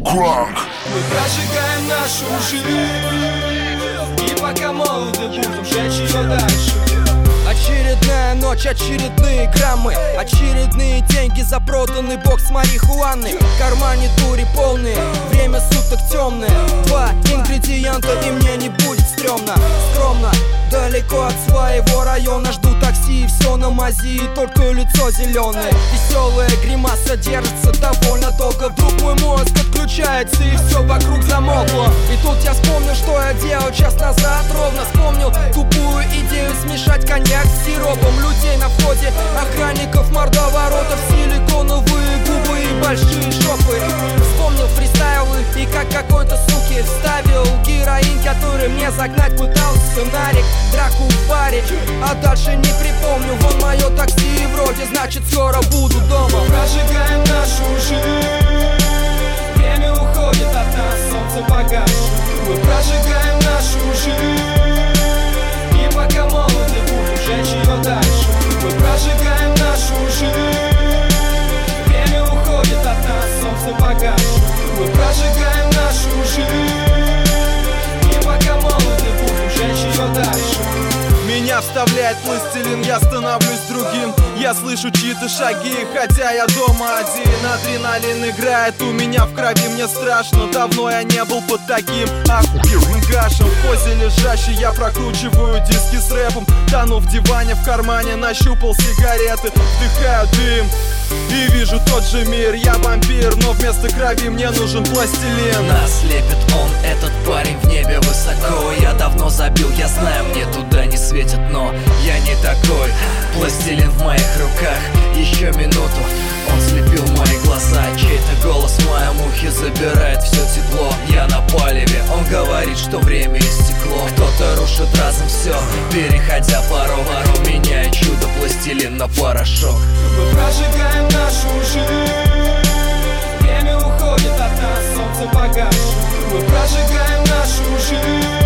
Кранк. Мы прожигаем нашу жизнь, и пока молоды будем жечь ее дальше. Очередная ночь, очередные граммы, очередные деньги за проданный бокс марихуаны. В кармане дури полные, время суток темное. Два ингредиента и мне не будет стрёмно. Скромно, далеко от своего района, жду такси и все на мази, и только лицо зеленое. Веселая гримаса держится довольно долго. Вдруг мой мозг отключается и все вокруг замолкло. И тут я вспомнил, что я делал час назад. Ровно вспомнил тупую идею смешать коньяк с сиропом. Людей на входе, охранников, мордоворотов, силиконовые губы и большие шопы. Вспомнил фристайлы и как какой-то суки вставил героин, который мне загнать пытался сценарик. Драку в баре, а дальше не припомню. Вон мое такси и вроде, значит скоро буду дома. Прожигаем нашу жизнь, время уходит от нас, солнце погасшее. Мы прожигаем нашу жизнь, и пока молоды будем жечь ее дальше. Мы прожигаем нашу жизнь, время уходит от нас, солнце погасшее. Мы прожигаем нашу жизнь, и пока молоды будем жечь ее дальше. Меня вставляет пластилин, я становлюсь другим. Я слышу чьи-то шаги, хотя я дома один. Адреналин играет у меня в крови, мне страшно. Давно я не был под таким охуенным гашем. В позе лежащий я прокручиваю диски с рэпом. Тону в диване, в кармане нащупал сигареты. Вдыхаю дым и вижу тот же мир. Я вампир, но вместо крови мне нужен пластилин. Нас лепит он, этот парень в небе высоко. Я давно забил, я знаю, мне туда не светит, но я не такой. Пластилин в моих руках, еще минуту он слепил мои глаза. Чей-то голос в моем ухе забирает все тепло. Я на палеве, он говорит, что время истекло. Кто-то рушит разом все, переходя порог, меняя чудо пластилин на порошок. Мы прожигаем нашу жизнь, время уходит от нас, солнце погасшее. Мы прожигаем нашу жизнь,